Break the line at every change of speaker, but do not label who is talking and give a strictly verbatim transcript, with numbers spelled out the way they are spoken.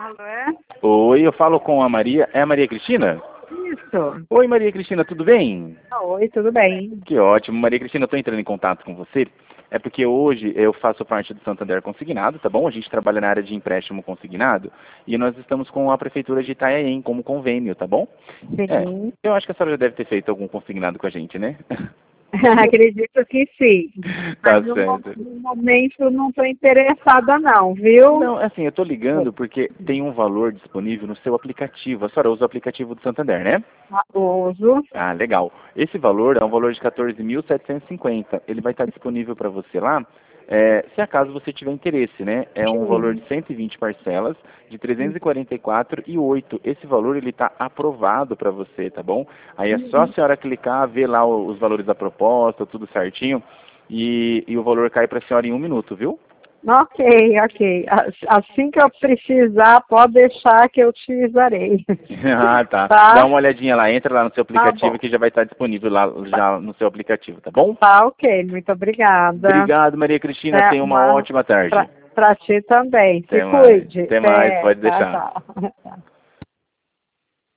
Alô, é?
Oi, eu falo com a Maria. É a Maria Cristina?
Isso.
Oi, Maria Cristina, tudo bem?
Ah, oi, tudo bem?
Que ótimo. Maria Cristina, eu estou entrando em contato com você. É porque hoje eu faço parte do Santander Consignado, tá bom? A gente trabalha na área de empréstimo consignado e nós estamos com a Prefeitura de Itanhaém como convênio, tá bom? É,
Sim.
eu acho que a senhora já deve ter feito algum consignado com a gente, né?
Acredito que sim.
Tá
Mas no, mo-
certo.
no momento não estou interessada não, viu?
Não, assim, eu estou ligando porque tem um valor disponível no seu aplicativo. A senhora usa o aplicativo do Santander, né?
Uso.
Ah, legal. Esse valor é um valor de quatorze mil setecentos e cinquenta. Ele vai estar disponível para você lá, é, se acaso você tiver interesse, né? É um valor de
Sim.
cento e vinte parcelas, de trezentos e quarenta e quatro e oito. Esse valor ele está aprovado para você, tá bom? Aí é só a
Uhum.
senhora clicar, ver lá o- os valores da proposta, tudo certinho, e, e o valor cai para a senhora em um minuto, viu?
Ok, ok. As- Assim que eu precisar, pode deixar que eu utilizarei.
Ah, tá. Dá
Tá?
uma olhadinha lá, entra lá no seu
Tá
aplicativo
bom.
que já vai estar disponível lá
Tá,
já no seu aplicativo, tá bom?
tá ok. Muito obrigada.
Obrigado, Maria Cristina.
É
Tenha uma
uma
ótima tarde.
pra, pra ti também. Se
Até mais.
cuide.
Até mais,
Até.
pode
Tchau,
deixar.
tchau.